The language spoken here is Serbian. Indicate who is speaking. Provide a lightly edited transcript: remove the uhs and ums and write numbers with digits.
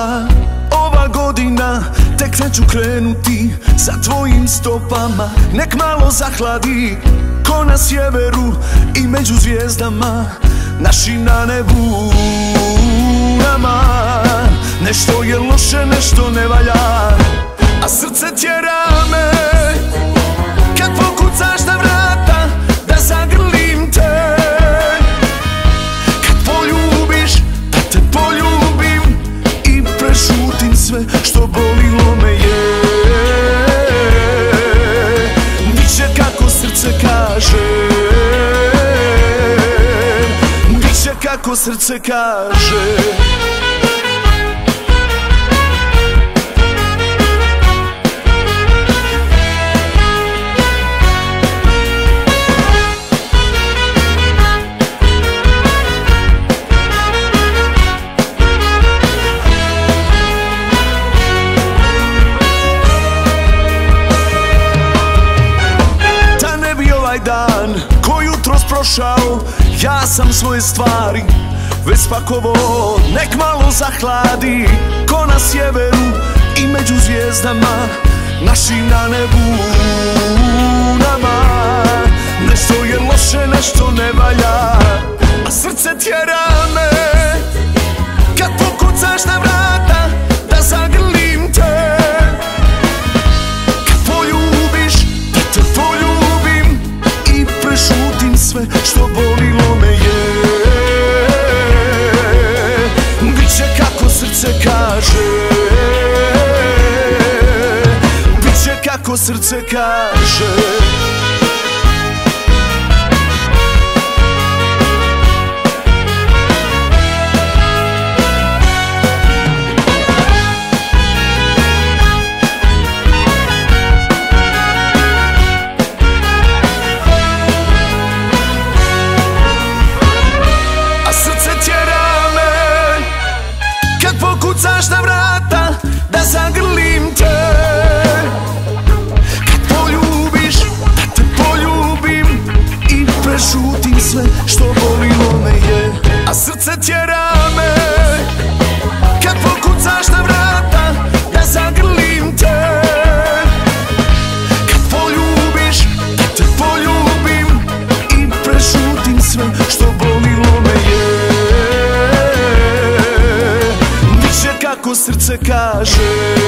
Speaker 1: nama. Ova godina tek neću krenuti sa tvojim stopama. Nek malo zahladi ko na sjeveru i među zvijezdama, naši na nebu nama. Nešto je loše, nešto ne valja, a srce tjera me kad pokucaš na vrata da zagrlim te. Kad poljubiš, da te poljubim i prešutim sve što bolilo me je. Biće kako srce kaže, biće kako srce kaže. Dan ko jutros prošao, ja sam svoje stvari već spakovao. Nek malo zahladi ko na sjeveru i među zvijezdama, naši na nebu nama. Nešto je loše, nešto ne valja, a srce tjera me kad pokucaš na vrata da zagrlim te. Kad poljubiš, da te poljubim i prešutim sve što bolilo me je. Biće kako srce kaže, biće kako srce kaže. Kucaš na vrata da zagrlim te. Kad poljubiš, da te poljubim i prešutim sve što bolilo me je, a srce tjera me kad pokucaš na vrata da zagrlim te. Kad poljubiš, da te poljubim i prešutim sve što bolilo me je. Kako srce kaže.